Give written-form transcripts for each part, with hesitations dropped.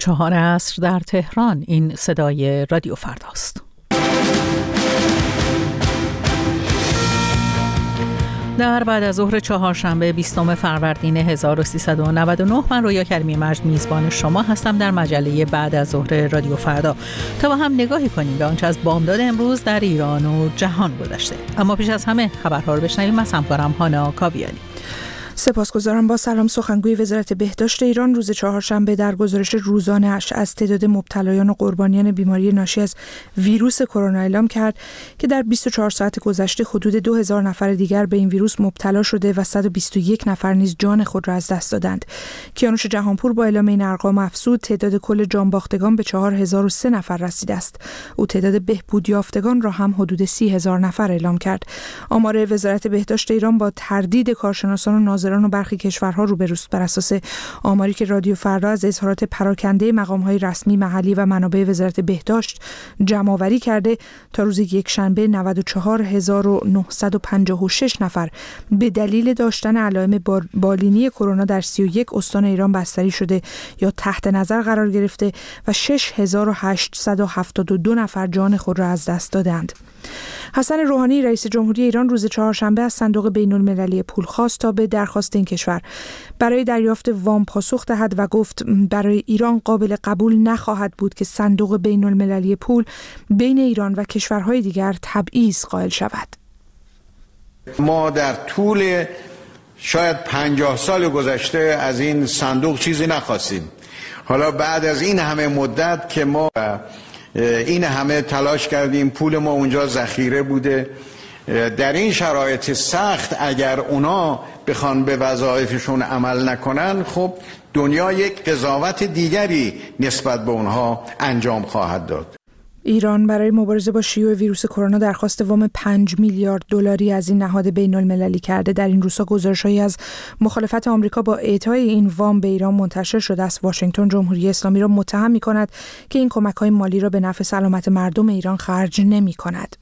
4 عصر در تهران. این صدای رادیو فرداست. در بعد از ظهر چهارشنبه 20 فروردین 1399 من رویا کریمی مجد میزبان شما هستم در مجله بعد از ظهر رادیو فردا تا با هم نگاهی کنیم به آنچه از بامداد امروز در ایران و جهان گذشته. اما پیش از همه خبرها رو بشنویم از همکارم هانا کاویانی. سپاسگزارم. با سلام. سخنگوی وزارت بهداشت ایران روز چهارشنبه در گزارش روزانه‌اش از تعداد مبتلایان و قربانیان بیماری ناشی از ویروس کرونا اعلام کرد که در 24 ساعت گذشته حدود 2000 نفر دیگر به این ویروس مبتلا شده و 121 نفر نیز جان خود را از دست دادند. کیانوش جهانپور با اعلام این ارقام افزود تعداد کل جانباختگان به 4003 نفر رسیده است. او تعداد بهبود یافتگان را هم حدود 30000 نفر اعلام کرد. آمار وزارت بهداشت ایران با تردید کارشناسان و ناظران و برخی کشورها روبروست. بر اساس آماری که رادیو فردا از اظهارات پراکنده مقام‌های رسمی محلی و منابع وزارت بهداشت جمع‌آوری کرده، تا روز یکشنبه 94956 نفر به دلیل داشتن علائم بالینی کرونا در 31 استان ایران بستری شده یا تحت نظر قرار گرفته و 6872 نفر جان خود را از دست دادند. حسن روحانی رئیس جمهوری ایران روز چهارشنبه از صندوق بین‌المللی پول خواست تا به درخواست این کشور برای دریافت وام پاسخ دهد و گفت برای ایران قابل قبول نخواهد بود که صندوق بین‌المللی پول بین ایران و کشورهای دیگر تبعیض قائل شود. ما در طول شاید 50 سال گذشته از این صندوق چیزی نخواستیم. حالا بعد از این همه مدت که ما این همه تلاش کردیم، پول ما اونجا ذخیره بوده، در این شرایط سخت اگر اونا بخوان به وظایفشون عمل نکنن، خب دنیا یک قضاوت دیگری نسبت به اونها انجام خواهد داد. ایران برای مبارزه با شیوع ویروس کرونا درخواست وام 5 میلیارد دلاری از این نهاد بین‌المللی کرده. در این روزها گزارش‌هایی از مخالفت آمریکا با اعطای این وام به ایران منتشر شده است. واشنگتن جمهوری اسلامی را متهم می‌کند که این کمک‌های مالی را به نفع سلامت مردم ایران خرج نمی‌کند.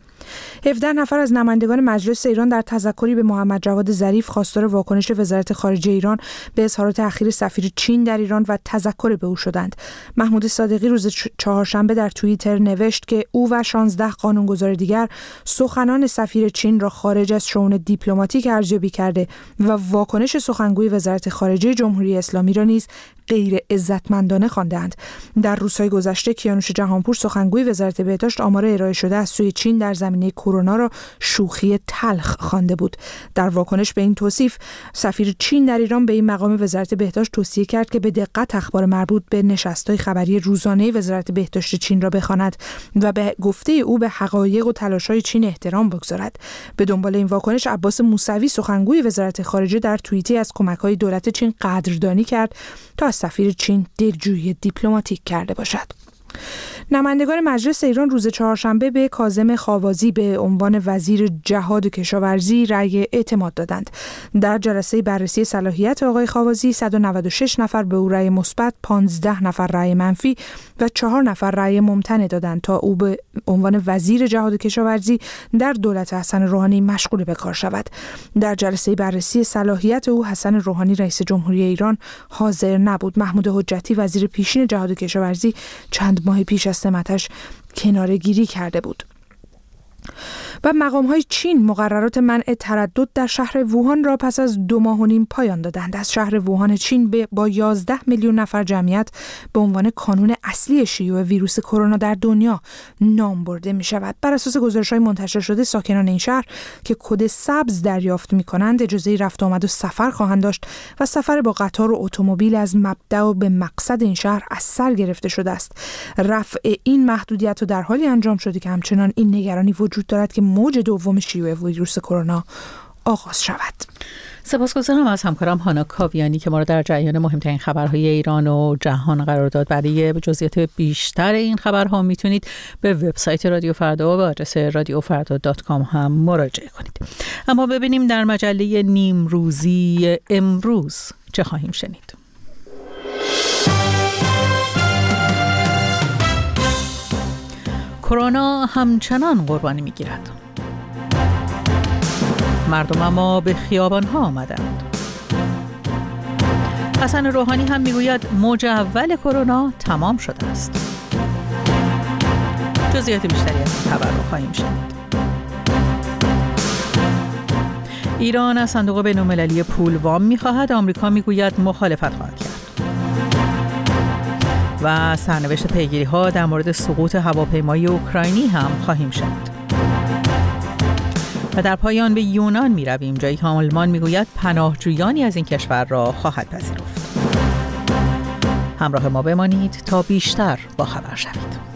17 نفر از نمایندگان مجلس ایران در تذکری به محمد جواد ظریف خواستار واکنش وزارت خارجه ایران به اظهارات اخیر سفیر چین در ایران و تذکر به او شدند. محمود صادقی روز چهارشنبه در توییتر نوشت که او و 16 قانونگذار دیگر سخنان سفیر چین را خارج از شئون دیپلماتیک ارزیابی کرده و واکنش سخنگوی وزارت خارجه جمهوری اسلامی را نیز غیر عزتمندانه خواندند. در روزهای گذشته کیانوش جهانپور سخنگوی وزارت بهداشت آمار ارائه شده از سوی چین در زمینه کرونا را شوخی تلخ خوانده بود. در واکنش به این توصیف، سفیر چین در ایران به این مقام وزارت بهداشت توصیه کرد که به دقت اخبار مربوط به نشست‌های خبری روزانه وزارت بهداشت چین را بخواند و به گفته او به حقایق و تلاش‌های چین احترام بگذارد. به دنبال این واکنش، عباس موسوی سخنگوی وزارت خارجه در توییتی از کمک‌های دولت چین قدردانی کرد تا از سفیر چین دلجویی دیپلماتیک کرده باشد. نمایندگان مجلس ایران روز چهارشنبه به کاظم خاوازی به عنوان وزیر جهاد و کشاورزی رأی اعتماد دادند. در جلسه بررسی صلاحیت آقای خاوازی 196 نفر به او رأی مثبت، 15 نفر رأی منفی و 4 نفر رأی ممتنع دادند تا او به عنوان وزیر جهاد و کشاورزی در دولت حسن روحانی مشغول به کار شود. در جلسه بررسی صلاحیت او حسن روحانی رئیس جمهوری ایران حاضر نبود. محمود حجتی وزیر پیشین جهاد و کشاورزی چند ماه پیش از سمتش کناره‌گیری کرده بود. و مقام‌های چین مقررات منع تردد در شهر ووهان را پس از 2 ماه و نیم پایان دادند. از شهر ووهان چین با 11 میلیون نفر جمعیت به عنوان کانون اصلی شیوع ویروس کرونا در دنیا نام برده می شود. بر اساس گزارش‌های منتشر شده، ساکنان این شهر که کد سبز دریافت می‌کنند اجازه رفت آمد و سفر خواهند داشت و سفر با قطار و اتومبیل از مبدأ و به مقصد این شهر از سر گرفته شده است. رفع این محدودیت در حالی انجام شده که همچنان این نگرانی وجود دارد که موج دوم شیوع ویروس کرونا آغاز شود. سپاسگزارم از همکارم هانا کاویانی که ما را در جریان مهمترین خبرهای ایران و جهان قرار داد. برای جزئیات بیشتر این خبرها میتونید به وبسایت رادیو فردا و آدرس radiofarda.com هم مراجعه کنید. اما ببینیم در مجله نیمروزی امروز چه خواهیم شنید. کرونا همچنان قربانی میگیرد. مردم اما به خیابان‌ها آمدند. حسن روحانی هم میگوید موج اول کرونا تمام شده است. جزئیات بیشتری از این خبر رو خواهیم شنید. ایران از صندوق بین‌المللی پول وام می‌خواهد، آمریکا میگوید مخالفت خواهد کرد. و سرنوشت پیگیری‌ها در مورد سقوط هواپیمای اوکراینی هم خواهیم شنید. و در پایان به یونان می‌رویم، جایی که آلمان میگوید پناهجویانی از این کشور را خواهد پذیرفت. همراه ما بمانید تا بیشتر با خبر شوید.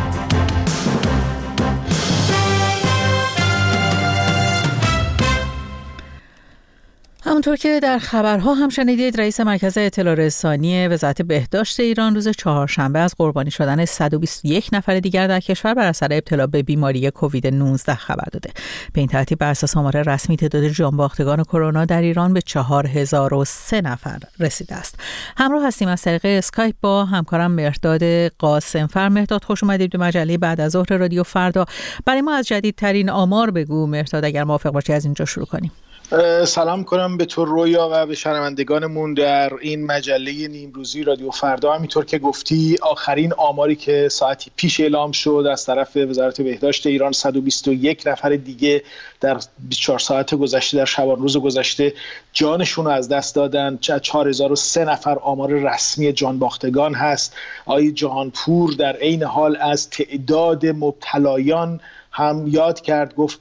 همونطور که در خبرها هم شنیدید، رئیس مرکز اطلاع رسانی وزارت بهداشت ایران روز چهارشنبه از قربانی شدن 121 نفر دیگر در کشور بر اثر ابتلا به بیماری کووید 19 خبر داده. به این ترتیب بر اساس آمار رسمی تعداد جانباختگان کرونا در ایران به 4003 نفر رسیده است. همراه هستیم از طریق اسکایپ با همکارم مهرداد قاسمفر. مهرداد، خوش اومدید به مجله بعد از ظهر رادیو فردا. برای ما از جدیدترین آمار بگو مهرداد، اگر موافق باشی از اینجا شروع کنیم. سلام کنم به تو رویا و به شنوندگانمون در این مجله نیمروزی رادیو فردا. همینطور که گفتی، آخرین آماری که ساعتی پیش اعلام شد از طرف وزارت بهداشت ایران، 121 نفر دیگه در 24 ساعت گذشته، در شبان روز گذشته جانشون رو از دست دادن. 4003 نفر آمار رسمی جانباختگان هست. آقای جهانپور در عین حال از تعداد مبتلایان هم یاد کرد، گفت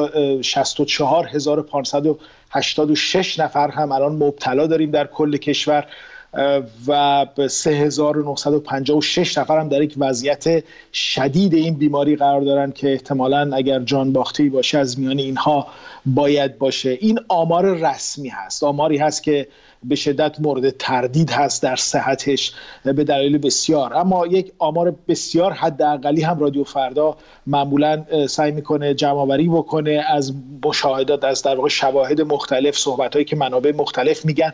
64586 نفر هم الان مبتلا داریم در کل کشور و 3956 نفر هم در یک وضعیت شدید این بیماری قرار دارن که احتمالاً اگر جان باخته‌ای باشه از میان اینها باید باشه. این آمار رسمی هست، آماری هست که به شدت مورد تردید هست در صحتش به دلایل بسیار، اما یک آمار بسیار حداقلی هم رادیو فردا معمولا سعی میکنه جمع‌آوری بکنه از مشاهدات، از در واقع شواهد مختلف، صحبتایی که منابع مختلف میگن،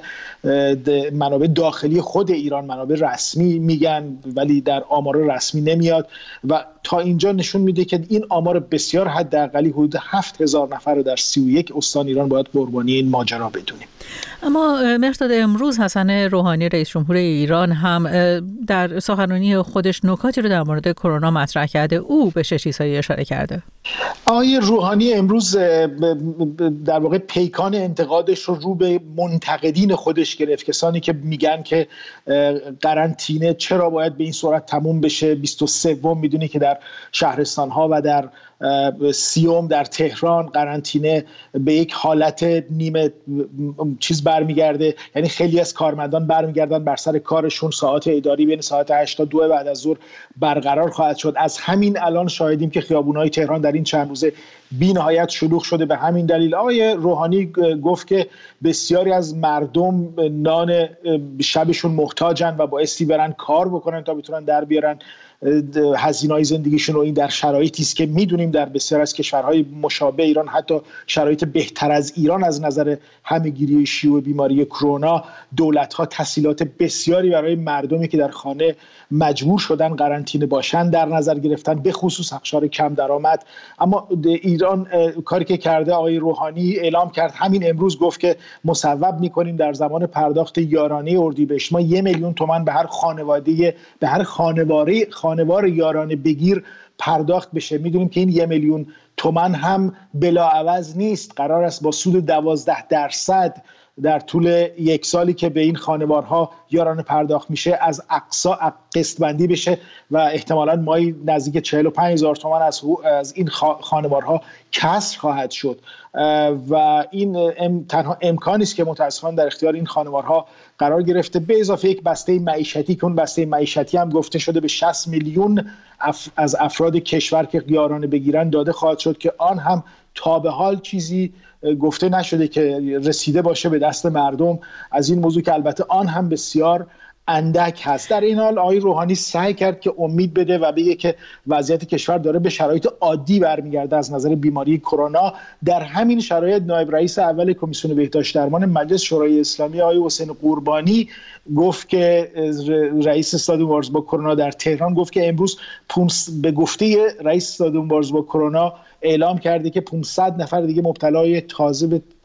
منابع داخلی خود ایران، منابع رسمی میگن ولی در آمار رسمی نمیاد و تا اینجا نشون میده که این آمار بسیار حداقلی حدود 7000 نفر رو در 31 استان ایران باید قربانی این ماجرا بدونیم. اما مهرداد، امروز حسن روحانی رئیس جمهور ایران هم در سخنرانی خودش نکاتی رو در مورد کرونا مطرح کرده. او به چه چیزهایی اشاره کرده؟ آقای روحانی امروز در واقع پیکان انتقادش رو به منتقدین خودش گرفت، کسانی که میگن که قرنطینه چرا باید به این صورت تموم بشه. 23 میدونی که در شهرستان‌ها و در 30 در تهران قرنطینه به یک حالت نیمه چیز برمیگرده، یعنی خیلی از کارمندان برمیگردن بر سر کارشون، ساعت اداری بین ساعت 8 تا 2 بعد از ظهر برقرار خواهد شد. از همین الان شاهدیم که خیابون‌های تهران در این چند روزه بی‌نهایت شلوغ شده. به همین دلیل آقای روحانی گفت که بسیاری از مردم نان شبشون محتاجن و بایستی برن کار بکنن تا بتونن در بیارن هزینه‌های زندگیشون رو. این در شرایطی است که میدونیم در بسیار از کشورهای مشابه ایران، حتی شرایط بهتر از ایران از نظر همه‌گیری شیوع بیماری کرونا، دولت‌ها تسهیلات بسیاری برای مردمی که در خانه مجبور شدن قرنطینه باشن در نظر گرفتن، به خصوص اقشار کم درآمد. اما ایران کاری که کرده، آقای روحانی اعلام کرد همین امروز، گفت که مصوب می‌کنیم در زمان پرداخت یارانه اردیبهشت ما 1 میلیون تومان به هر خانواده، به هر خانوار یارانه بگیر پرداخت بشه. میدونیم که این 1 میلیون تومان هم بلاعوض نیست، قرار است با سود 12% در طول یک سالی که به این خانوارها یارانه پرداخت میشه از اقصا قسط بندی بشه و احتمالاً مایی نزدیک 45,000 تومان از این خانوارها کسر خواهد شد و این تنها امکانی است که متاسفانه در اختیار این خانوارها قرار گرفته، به اضافه یک بسته معیشتی که اون بسته معیشتی هم گفته شده به 60 میلیون از افراد کشور که یارانه بگیرن داده خواهد شد که آن هم تا به حال چیزی گفته نشده که رسیده باشه به دست مردم از این موضوع، که البته آن هم بسیار اندک هست. در این حال آقای روحانی سعی کرد که امید بده و بگه که وضعیت کشور داره به شرایط عادی برمیگرده از نظر بیماری کرونا. در همین شرایط نایب رئیس اول کمیسیون بهداشت درمان مجلس شورای اسلامی آقای حسین قربانی گفت که رئیس استادیوم وارز با کرونا در تهران گفت که امروز به گفته رئیس استادیوم وارز با کرونا اعلام کرده که 500 نفر دیگه مبتلای تازه به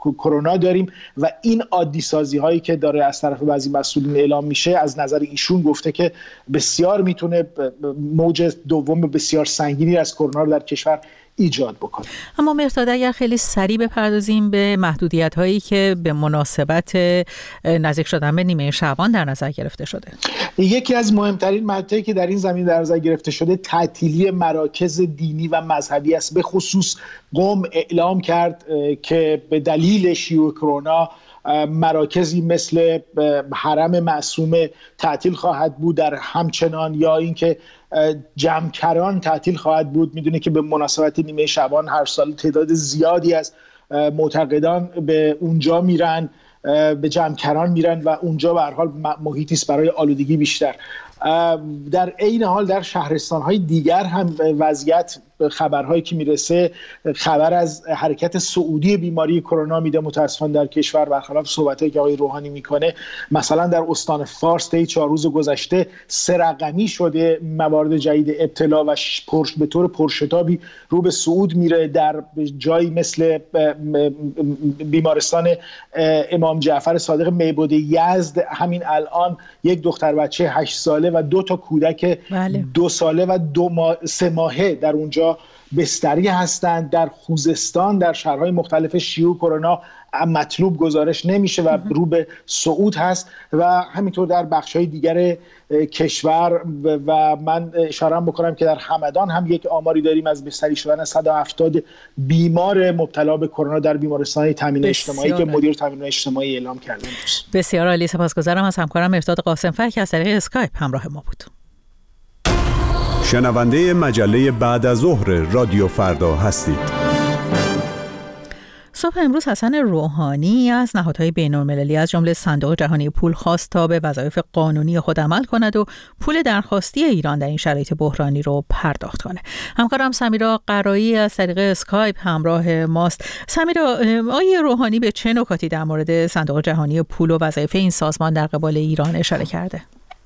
کرونا داریم و این عادی سازی هایی که داره از طرف بعضی مسئولین اعلام میشه، از نظر ایشون گفته که بسیار میتونه موج دوم بسیار سنگینی از کرونا رو در کشور ایجاد بکنه. اما مهرداد اگر خیلی سریع بپردازیم به محدودیت هایی که به مناسبت نزدیک شدن به نیمه شعبان در نظر گرفته شده. یکی از مهمترین محدودیت‌هایی که در این زمین در نظر گرفته شده تعطیلی مراکز دینی و مذهبی است. به خصوص قم اعلام کرد که به دلیل شیوع کرونا مراکزی مثل حرم معصومه تعطیل خواهد بود، در همچنان یا اینکه جمکران تعطیل خواهد بود. میدونه که به مناسبت نیمه شعبان هر سال تعداد زیادی از معتقدان به اونجا میرن، به جمکران میرن و اونجا به هر حال محیطی است برای آلودگی بیشتر. در عین حال در شهرستان‌های دیگر هم وضعیت، خبرهایی که میرسه خبر از حرکت صعودی بیماری کرونا میده متاسفانه در کشور، برخلاف صحبتایی که آقای روحانی میکنه. مثلا در استان فارس طی 4 روز گذشته 3 رقمی شده موارد جدید ابتلا و به طور پرشتابی رو به صعود میره. در جایی مثل بیمارستان امام جعفر صادق میبود یزد همین الان یک دختر بچه 8 ساله و 2 تا کودک 2 ساله و 3 ماهه در اونجا بستری هستند. در خوزستان در شهرهای مختلف شیوع کرونا مطلوب گزارش نمیشه و رو به صعود هست و همینطور در بخش‌های دیگر کشور. و من اشاره بکنم که در همدان هم یک آماری داریم از بستری شدن 170 بیمار مبتلا به کرونا در بیمارستان تامین اجتماعی که مدیر تامین اجتماعی اعلام کرده. بسیار عالی، سپاسگزارم از همکارم مهرداد قاسم‌فر که از طریق اسکایپ همراه ما بود. شنونده مجله بعد از ظهر رادیو فردا هستید. صبح امروز حسن روحانی از نهادهای بین‌المللی از جمله صندوق جهانی پول خواست تا به وظایف قانونی خود عمل کند و پول درخواستی ایران در این شرایط بحرانی رو پرداخت کنه. همکارم سمیرا قرایی از طریق اسکایپ همراه ماست. سمیرا، آقای روحانی به چه نکاتی در مورد صندوق جهانی پول و وظایف این سازمان در قبال ایران اشاره کرده؟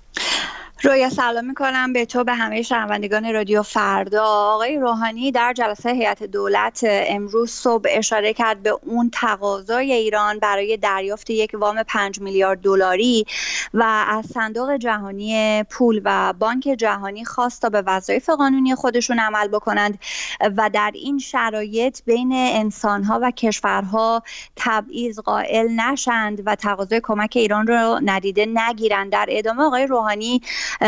رویا، سلام میکنم به تو، به همه شنوندگان رادیو فردا. آقای روحانی در جلسه هیئت دولت امروز صبح اشاره کرد به اون تقاضای ایران برای دریافت یک وام 5 میلیارد دلاری و از صندوق جهانی پول و بانک جهانی خواست تا به وظایف قانونی خودشون عمل بکنند و در این شرایط بین انسانها و کشورها تبعیض قائل نشند و تقاضای کمک ایران رو ندیده نگیرند. در ادامه آقای روحانی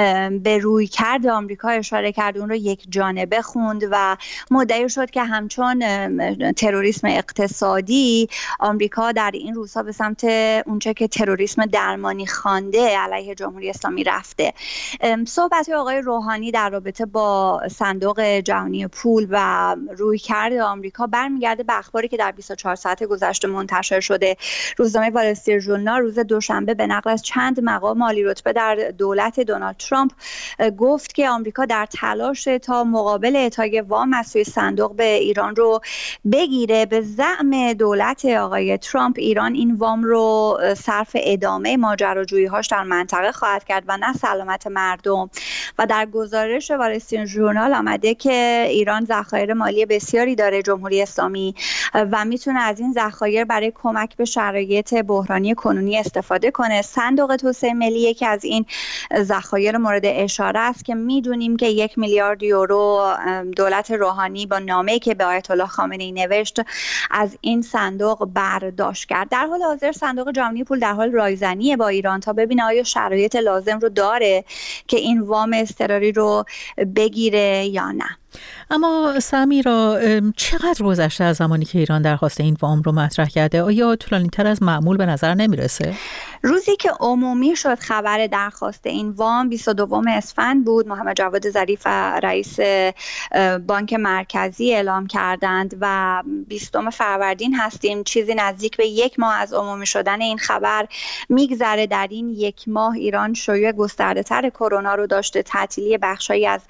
به رویکرد آمریکا اشاره کرد، اون رو یک جانبه خوند و مدعی شد که همچون تروریسم اقتصادی آمریکا در این روزها به سمت اونچه که تروریسم درمانی خوانده علیه جمهوری اسلامی رفته. صحبت آقای روحانی در رابطه با صندوق جهانی پول و رویکرد آمریکا برمیگرده به اخباری که در 24 ساعت گذشته منتشر شده. روزنامه وال استریت ژورنال روز دوشنبه به نقل از چند مقام عالی رتبه در دولت دونالد ترامپ گفت که آمریکا در تلاش تا مقابل اعطای وام از سوی صندوق به ایران رو بگیره. به زعم دولت آقای ترامپ ایران این وام رو صرف ادامه ماجراجویی‌هاش در منطقه خواهد کرد و نه سلامت مردم. و در گزارش وال استریت ژورنال آمده که ایران ذخایر مالی بسیاری داره، جمهوری اسلامی، و میتونه از این ذخایر برای کمک به شرایط بحرانی کنونی استفاده کنه. صندوق توسعه ملی یکی از این ذخایر مورد اشاره است که میدونیم که 1 میلیارد یورو دولت روحانی با نامه‌ای که به آیت الله خامنه‌ای نوشت از این صندوق برداشت کرد. در حال حاضر صندوق جهانی پول در حال رایزنی با ایران تا ببینه آیا شرایط لازم رو داره که این وام اضطراری رو بگیره یا نه. اما سمیرا، چقدر گذشته از زمانی که ایران درخواست این وام رو مطرح کرده؟ آیا طولانی‌تر از معمول به نظر نمیرسه؟ روزی که عمومی شد خبر درخواست این وام 22 اسفند بود. محمد جواد ظریف رئیس بانک مرکزی اعلام کردند و 20 فروردین هستیم. چیزی نزدیک به 1 ماه از عمومی شدن این خبر میگذره. در این 1 ماه ایران شیوع گسترده‌تر کرونا رو داشته، تعطیلی بخشایی از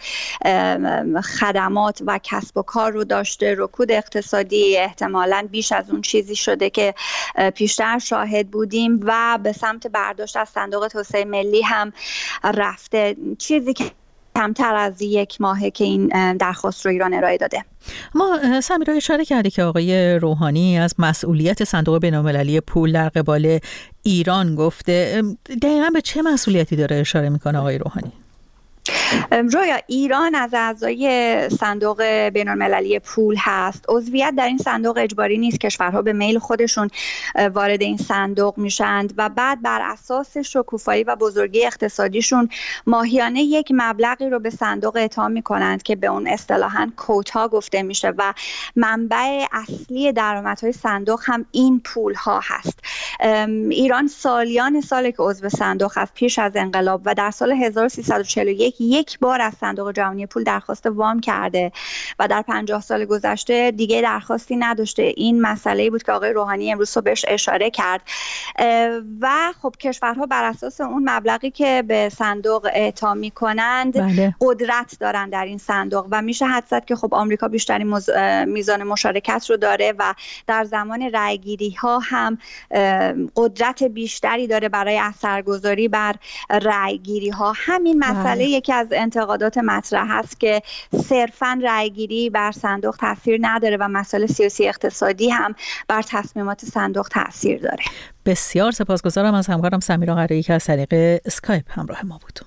خدمات و کسب و کار رو داشته، رکود اقتصادی احتمالاً بیش از اون چیزی شده که پیشتر شاهد بودیم و به سمت برداشت از صندوق توسعه ملی هم رفته. چیزی که کمتر از 1 ماهه که این درخواست رو ایران ارائه داده. ما سمیرا اشاره کردی که آقای روحانی از مسئولیت صندوق بین‌المللی پول در قبال ایران گفته. دقیقاً به چه مسئولیتی داره اشاره میکنه آقای روحانی؟ رویا، ایران از اعضای صندوق بین‌المللی پول هست. عضویت در این صندوق اجباری نیست، کشورها به میل خودشون وارد این صندوق میشند و بعد بر اساس شکوفایی و بزرگی اقتصادیشون ماهیانه یک مبلغی رو به صندوق اعطا میکنند که به اون اصطلاحاً کوتا گفته میشه و منبع اصلی درآمدهای صندوق هم این پول ها هست. ایران سالیان ساله که عضو صندوق هست، پیش از انقلاب و در سال 1341 یک بار از صندوق جهانی پول درخواست وام کرده و در 50 سال گذشته دیگه درخواستی نداشته. این مسئله‌ای بود که آقای روحانی امروز بهش اشاره کرد و خب کشورها بر اساس اون مبلغی که به صندوق اعطا می‌کنند قدرت دارن در این صندوق و میشه حدس زد که خب آمریکا بیشترین میزان مشارکت رو داره و در زمان رأی‌گیری‌ها هم قدرت بیشتری داره برای اثرگذاری بر رأی‌گیری‌ها. همین مسئله یکی از انتقادات مطرح هست که صرفاً رأی‌گیری بر صندوق تاثیر نداره و مسائل سیاسی اقتصادی هم بر تصمیمات صندوق تاثیر داره. بسیار سپاسگزارم از همکارم سمیرا قرایی که از طریق اسکایپ همراه ما بود.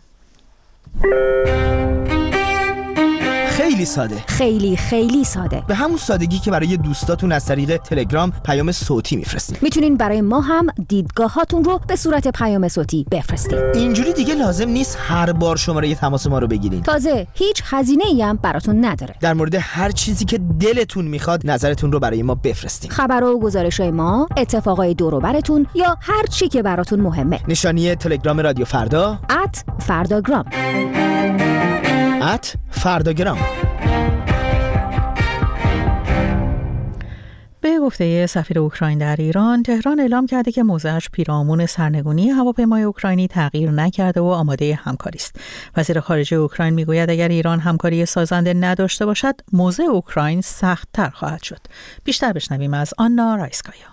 خیلی ساده، خیلی ساده، به همون سادگی که برای دوستاتون از طریق تلگرام پیام صوتی میفرستید. میتونین برای ما هم دیدگاهاتون رو به صورت پیام صوتی بفرستید. اینجوری دیگه لازم نیست هر بار شماره تماس ما رو بگیرین. تازه هیچ هزینه‌ای هم براتون نداره. در مورد هر چیزی که دلتون میخواد نظرتون رو برای ما بفرستین. خبر و گزارش‌های ما، اتفاقای دور و براتون یا هر چی که براتون مهمه. نشانی تلگرام رادیو فردا @فرداگرام. @فرداگرام. به گفته سفیر اوکراین در ایران، تهران اعلام کرده که موضعش پیرامون سرنگونی هواپیمای اوکراینی تغییر نکرده و آماده همکاری است. وزیر خارجه اوکراین میگوید اگر ایران همکاری سازنده نداشته باشد، موضع اوکراین سخت‌تر خواهد شد. بیشتر بشنویم از آنا رایسکایا.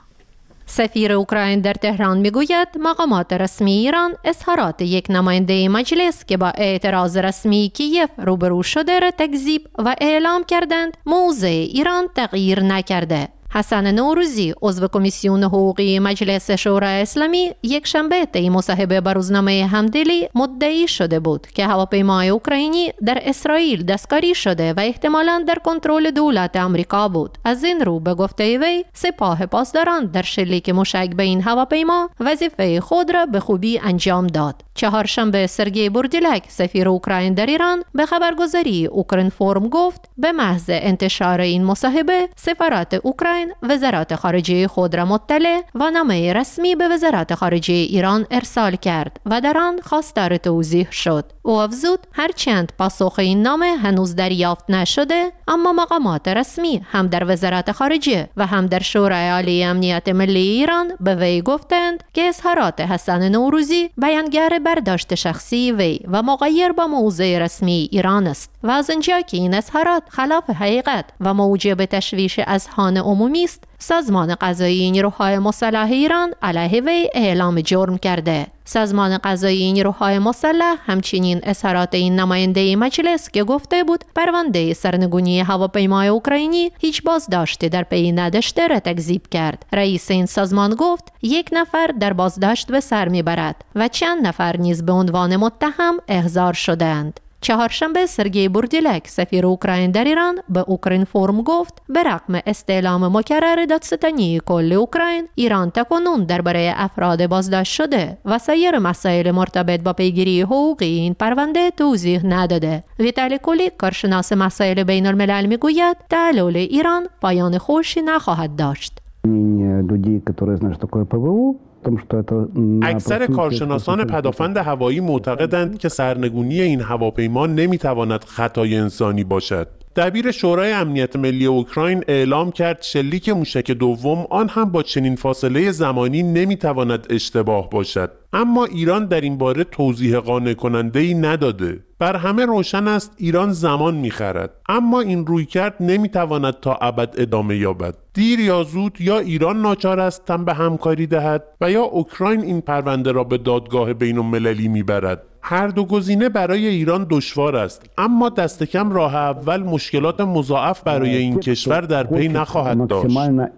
سفیر اوکراین در تهران میگوید مقامات رسمی ایران اظهارات یک نماینده مجلس که با اعتراض رسمی کیف روبرو شده را تکذیب و اعلام کردند موضع ایران تغییر نکرده. حسن نوروزی عضو کمیسیون حقوقی مجلس شورای اسلامی یک شنبه طی مصاحبه با روزنامه همدلی مدعی شده بود که هواپیمای اوکراینی در اسرائیل دستکاری شده و احتمالاً در کنترل دولت آمریکا بود. از این رو به گفته وی سپاه پاسداران در شلیک موشک به این هواپیما وظیفه خود را به خوبی انجام داد. چهارشنبه سرگئی بوردیلک سفیر اوکراین در ایران به خبرگزاری اوکرینفورم گفت به محض انتشار این مصاحبه سفارت اوکراین وزارت خارجه خود را مطلع و نامه رسمی به وزارت خارجه ایران ارسال کرد و در آن خواستار توضیح شد. او افزود هرچند پاسخ این نامه هنوز دریافت نشده، اما مقامات رسمی هم در وزارت خارجه و هم در شورای عالی امنیت ملی ایران به وی گفتند که اظهارات حسن نوروزی بیانگر برداشت شخصی وی و مغایر با موضع رسمی ایران است و از آنجا که این اظهارات خلاف حقیقت و موجب تشویش اذهان عمومی است، سازمان قضایی نیروهای مسلح ایران علیه وی اعلام جرم کرده. سازمان قضایی نیروهای مسلح همچنین اظهارات این نماینده مجلس که گفته بود پرونده سرنگونی هواپیمای اوکراینی هیچ بازداشتی در پی نداشته را تکذیب کرد. رئیس این سازمان گفت یک نفر در بازداشت به سر میبرد و چند نفر نیز به عنوان متهم احضار شدند. چهارشنبه سرگئی بوردیلک سفیر اوکراین در ایران به اوکرینفورم گفت به رغم استعلام مکرر دادستانی کل اوکراین، ایران تاکنون درباره افراد بازداشت شده و سایر مسائل مرتبط با پیگیری حقوقی این پرونده توضیح نداده. ویتالی کولیک کارشناس مسائل بین الملل میگوید تعلل ایران پایان خوشی نخواهد داشت. اکثر کارشناسان پدافند هوایی معتقدند که سرنگونی این هواپیما نمیتواند خطای انسانی باشد. دبیر شورای امنیت ملی اوکراین اعلام کرد شلیک موشک دوم آن هم با چنین فاصله زمانی نمیتواند اشتباه باشد. اما ایران در این باره توضیح قانع کننده‌ای نداده. بر همه روشن است ایران زمان می‌خرد، اما این رویکرد نمی‌تواند تا ابد ادامه یابد. دیر یا زود یا ایران ناچار است تن به همکاری دهد و یا اوکراین این پرونده را به دادگاه بین‌المللی می‌برد. هر دو گزینه برای ایران دشوار است، اما دست کم راه اول مشکلات مضاعف برای این کشور در پی نخواهد داشت.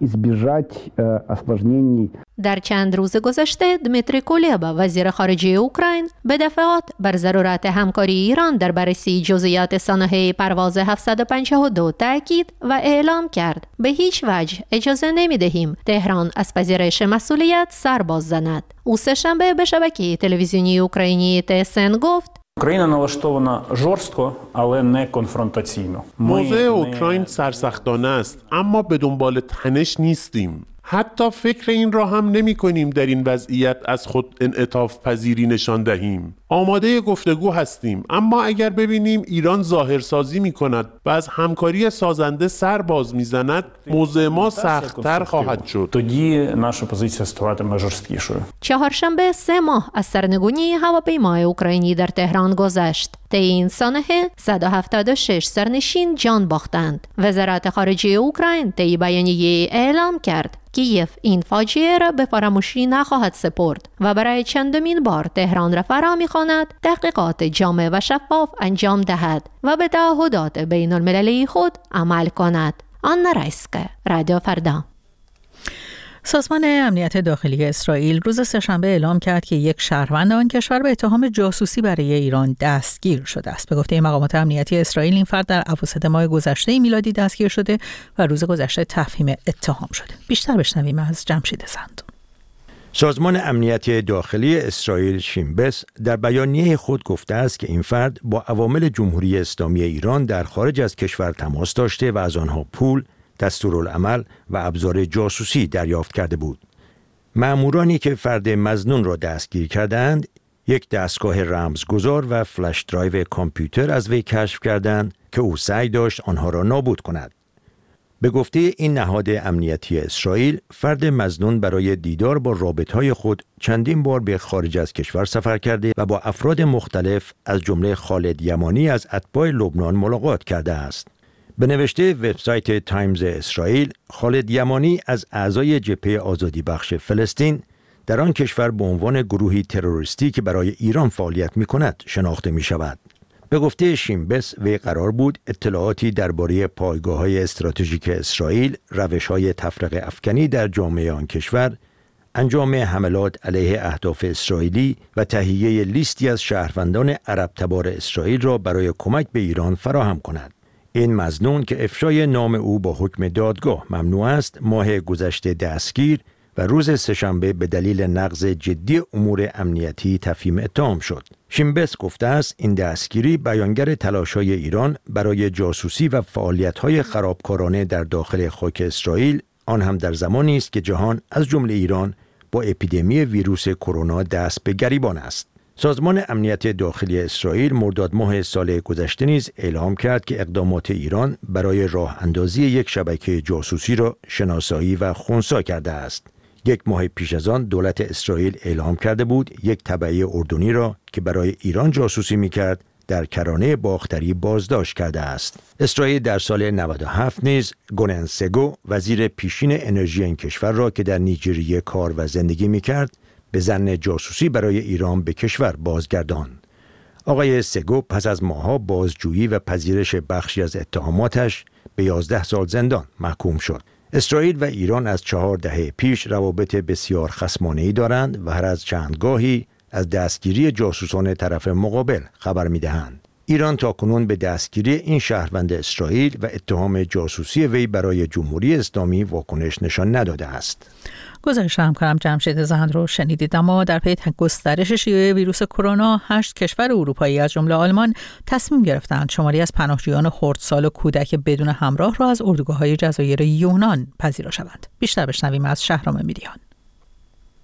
در چند روز گذشته دمیتری کولبا وزیر خارجه اوکراین به دفعات بر ضرورت همکاری ایران در بررسی جزئیات سانحه پرواز 752 تاکید و اعلام کرد به هیچ وجه اجازه نمی‌دهیم تهران از پذیرش مسئولیت سر باز زند. او سه‌شنبه به شبکه تلویزیونی اوکراینی TSN گفت Україна налаштована жорстко, але не конфронтаційно. موضع اوکراین سرسختانه است، اما به دنبال تنش نیستیم. حتی فکر این را هم نمی کنیم در این وضعیت از خود انعطاف پذیری نشان دهیم. آماده گفتگو هستیم، اما اگر ببینیم ایران ظاهرسازی می کند و از همکاری سازنده سر باز می زند، موضع ما سخت‌تر خواهد شد. Тоді наша позиція ставатиме жорсткішою. چهارشنبه 3 ماه از سرنگونی هواپیمای اوکراینی در تهران گذشت. طی این سانحه 176 سرنشین جان باختند. وزارت خارجه اوکراین طی بیانیه اعلام کرد کیف این فاجعه را به فراموشی نخواهد سپرد و برای چندمین بار تهران را فرا می‌خواند تحقیقات جامع و شفاف انجام دهد و به تعهدات بین المللی خود عمل کند. آنا رایسکه، رادیو فردا. سازمان امنیت داخلی اسرائیل روز سه‌شنبه اعلام کرد که یک شهروند آن کشور به اتهام جاسوسی برای ایران دستگیر شده است. به گفته مقامات امنیتی اسرائیل این فرد در اواسط ماه گذشته میلادی دستگیر شده و روز گذشته تفهیم اتهام شده. بیشتر بشنویم از جمشید زندون. سازمان امنیت داخلی اسرائیل شینبس در بیانیه خود گفته است که این فرد با عوامل جمهوری اسلامی ایران در خارج از کشور تماس داشته و از آنها پول، دستورالعمل و ابزار جاسوسی دریافت کرده بود. مأمورانی که فرد مظنون را دستگیر کردند، یک دستگاه رمزگذار و فلش درایو کامپیوتر از وی کشف کردند که او سعی داشت آنها را نابود کند. به گفته این نهاد امنیتی اسرائیل، فرد مظنون برای دیدار با رابطه‌های خود چندین بار به خارج از کشور سفر کرده و با افراد مختلف از جمله خالد یمانی از اتباع لبنان ملاقات کرده است. به نوشته وبسایت تایمز اسرائیل، خالد یمانی از اعضای جبهه آزادی بخش فلسطین در آن کشور به عنوان گروهی تروریستی که برای ایران فعالیت می‌کند شناخته می‌شود. به گفته شینبس، وی قرار بود اطلاعاتی درباره پایگاه‌های استراتژیک اسرائیل، روش‌های تفرقه افکنی در جامعه آن کشور، انجام حملات علیه اهداف اسرائیلی و تهیه لیستی از شهروندان عرب تبار اسرائیل را برای کمک به ایران فراهم کند. این مظنون که افشای نام او با حکم دادگاه ممنوع است، ماه گذشته دستگیر و روز سه‌شنبه به دلیل نقض جدی امور امنیتی تفهیم اتهام شد. شینبس گفته است این دستگیری بیانگر تلاش‌های ایران برای جاسوسی و فعالیت‌های خرابکارانه در داخل خاک اسرائیل، آن هم در زمانی است که جهان از جمله ایران با اپیدمی ویروس کرونا دست به گریبان است. سازمان امنیت داخلی اسرائیل مرداد ماه سال گذشته نیز اعلام کرد که اقدامات ایران برای راه اندازی یک شبکه جاسوسی را شناسایی و خنثی کرده است. یک ماه پیش از آن دولت اسرائیل اعلام کرده بود یک تبعه اردنی را که برای ایران جاسوسی می‌کرد در کرانه باختری بازداشت کرده است. اسرائیل در سال 97 نیز گونن سگو وزیر پیشین انرژی این کشور را که در نیجریه کار و زندگی می‌کرد به ظن جاسوسی برای ایران به کشور بازگرداند. آقای سگو پس از ماه‌ها بازجویی و پذیرش بخشی از اتهاماتش به 11 سال زندان محکوم شد. اسرائیل و ایران از 4 دهه پیش روابط بسیار خصمانه‌ای دارند و هر از چندگاهی از دستگیری جاسوسان طرف مقابل خبر می‌دهند. ایران تاکنون به دستگیری این شهروند اسرائیل و اتهام جاسوسی وی برای جمهوری اسلامی واکنش نشان نداده است. گزارش همکارم جمشید زند رو شنیدید. اما در پی گسترش شیوع ویروس کرونا 8 کشور اروپایی از جمله آلمان تصمیم گرفتند شماری از پناهجویان خردسال و کودک بدون همراه را از اردوگاه‌های جزایر یونان پذیرا شوند. بیشتر بشنویم از شهرام میریان.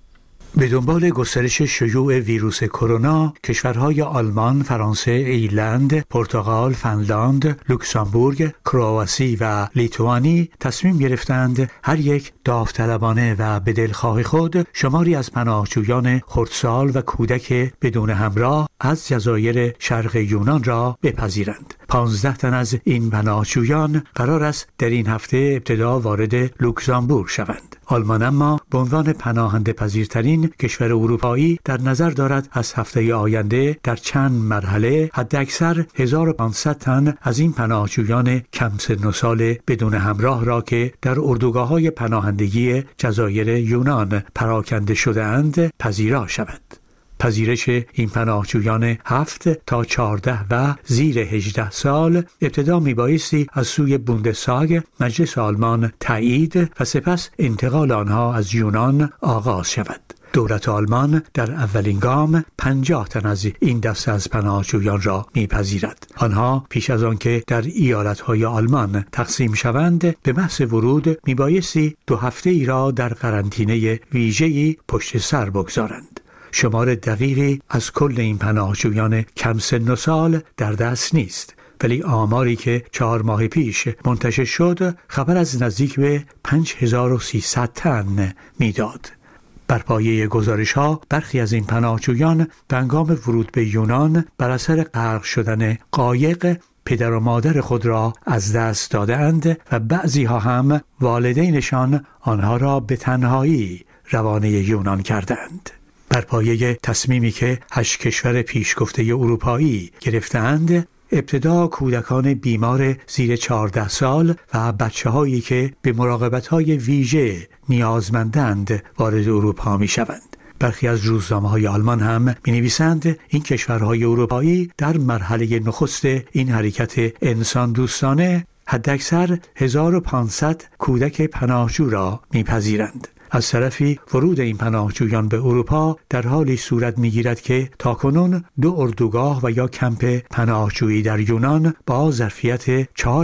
به دنبال گسترش شیوع ویروس کرونا، کشورهای آلمان، فرانسه، ایرلند، پرتغال، فنلاند، لوکزامبورگ، کرواسی و لیتوانی تصمیم گرفتند هر یک داوطلبانه و به دلخواه خود شماری از پناهجویان خردسال و کودک بدون همراه از جزایر شرق یونان را بپذیرند. 15 تن از این پناهجویان قرار است در این هفته ابتدا وارد لوکزامبورگ شوند. آلمان اما به عنوان پناهنده پذیرترین کشور اروپایی در نظر دارد از هفته آینده در چند مرحله حداکثر 1500 تن از این پناهجویان کم سن و سال بدون همراه را که در اردوگاه‌های پناهندگی جزایر یونان پراکنده شده‌اند پذیرا شود. پذیرش این پناهجویان 7 تا 14 و زیر 18 سال ابتدا میبایستی از سوی بوندستاگ مجلس آلمان تایید و سپس انتقال آنها از یونان آغاز شود. دولت آلمان در اولین گام 50 تن از این دسته از پناهجویان را میپذیرد. آنها پیش از آنکه در ایالت‌های آلمان تقسیم شوند به محض ورود میبایستی 2 هفته ای را در قرنطینه ویژه‌ای پشت سر بگذارند. شمار دقیقی از کل این پناهجویان کم سن و سال در دست نیست، ولی آماری که 4 ماه پیش منتشر شد خبر از نزدیک به 5300 تن میداد. بر پایه گزارش‌ها برخی از این پناهجویان به هنگام ورود به یونان بر اثر غرق شدن قایق پدر و مادر خود را از دست دادند و بعضی‌ها هم والدینشان آنها را به تنهایی روانه یونان کردند. بر پایه تصمیمی که 8 کشور پیشگفته اروپایی گرفتند، ابتدا کودکان بیمار زیر 14 سال و بچه‌هایی که به مراقبت‌های ویژه نیازمندند وارد اروپا می‌شوند. برخی از روزنامه‌های آلمان هم می‌نویسند این کشورهای اروپایی در مرحله نخست این حرکت انسان دوستانه حداکثر 1500 کودک پناهجو را می‌پذیرند. از طرفی ورود این پناهجویان به اروپا در حالی صورت می‌گیرد که تاکنون 2 اردوگاه و یا کمپ پناهجویی در یونان با ظرفیت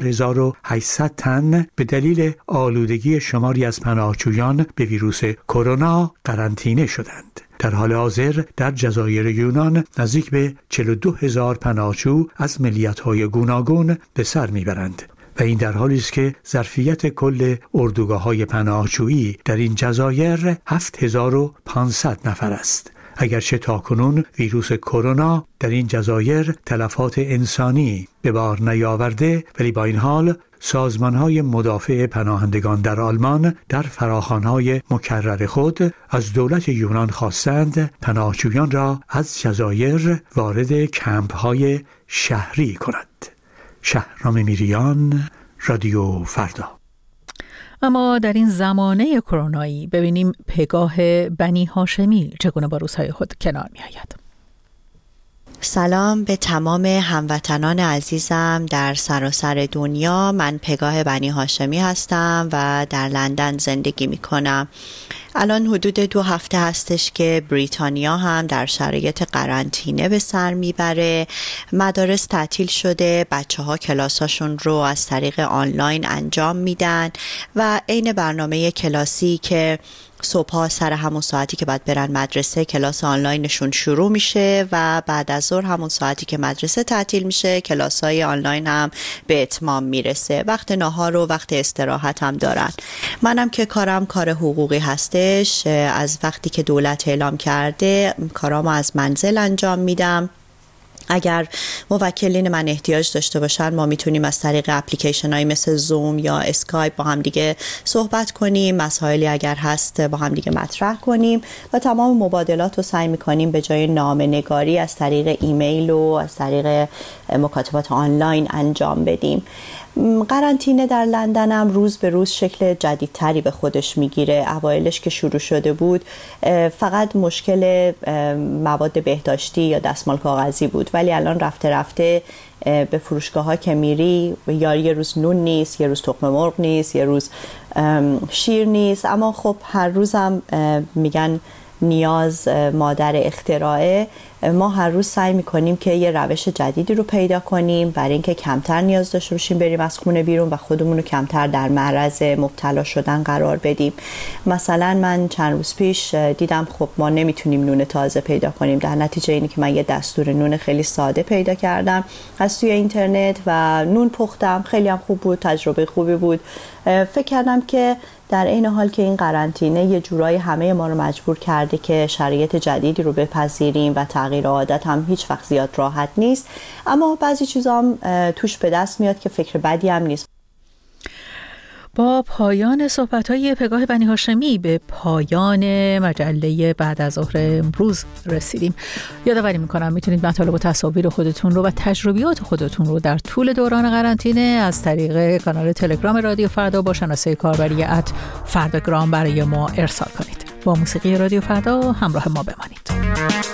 4800 تن به دلیل آلودگی شماری از پناهجویان به ویروس کرونا قرنطینه شدند. در حال حاضر در جزایر یونان نزدیک به 42000 پناهجو از ملیت‌های گوناگون به سر میبرند و این در حالی است که ظرفیت کل اردوگاه‌های پناهجویی در این جزایر 7500 نفر است. اگرچه تاکنون ویروس کرونا در این جزایر تلفات انسانی به بار نیاورده، ولی با این حال سازمان‌های مدافع پناهندگان در آلمان در فراخوان‌های مکرر خود از دولت یونان خواستند پناهجویان را از جزایر وارد کمپ‌های شهری کند. شهرام میریان، رادیو فردا. اما در این زمانه کرونایی ببینیم پگاه بنی هاشمی چگونه با روزهای خود کنار می آید. سلام به تمام هموطنان عزیزم در سراسر دنیا. من پگاه بنی هاشمی هستم و در لندن زندگی می کنم. الان حدود 2 هفته هستش که بریتانیا هم در شرایط قرنطینه به سر میبره. مدارس تعطیل شده، بچه‌ها کلاساشون رو از طریق آنلاین انجام میدن و عین برنامه کلاسی که صبح‌ها سر همون ساعتی که باید برن مدرسه کلاس آنلاینشون شروع میشه و بعد از ظهر همون ساعتی که مدرسه تعطیل میشه کلاس‌های آنلاین هم به اتمام میرسه. وقت ناهار و وقت استراحت هم دارن. منم که کارم کار حقوقی هستش، از وقتی که دولت اعلام کرده کارامو از منزل انجام میدم. اگر موکلین من احتیاج داشته باشن ما میتونیم از طریق اپلیکیشن های مثل زوم یا اسکایپ با هم دیگه صحبت کنیم، مسائلی اگر هست با هم دیگه مطرح کنیم و تمام مبادلات رو سعی میکنیم به جای نامه نگاری از طریق ایمیل و از طریق مکاتبات آنلاین انجام بدیم. قرنطینه در لندن هم روز به روز شکل جدیدتری به خودش میگیره. اوایلش که شروع شده بود فقط مشکل مواد بهداشتی یا دستمال کاغذی بود، ولی الان رفته رفته به فروشگاه ها که میری یا یه روز نون نیست، یه روز تخم مرغ نیست، یه روز شیر نیست، اما خب هر روزم میگن نیاز مادر اختراعه ما هر روز سعی میکنیم که یه روش جدیدی رو پیدا کنیم برای اینکه کمتر نیاز داشته باشیم بریم از خونه بیرون و خودمون رو کمتر در معرض مبتلا شدن قرار بدیم. مثلا من چند روز پیش دیدم خب ما نمیتونیم نون تازه پیدا کنیم، در نتیجه اینه که من یه دستور نون خیلی ساده پیدا کردم از توی اینترنت و نون پختم، خیلی هم خوب بود، تجربه خوبی بود. فکر کردم که در این حال که این قرنطینه یه جورایی همه ما رو مجبور کرده که شرایط جدیدی رو بپذیریم و تغییر عادت هم هیچ وقت زیاد راحت نیست، اما بعضی چیزا هم توش به دست میاد که فکر بدی هم نیست. با پایان صحبت‌های پگاه بنی هاشمی به پایان مجله بعد از ظهر امروز رسیدیم. یادآوری می‌کنم میتونید مطالب و تصاویر خودتون رو و تجربیات خودتون رو در طول دوران قرنطینه از طریق کانال تلگرام رادیو فردا با شناسه کاربری @فرداگرام برای ما ارسال کنید. با موسیقی رادیو فردا همراه ما بمانید.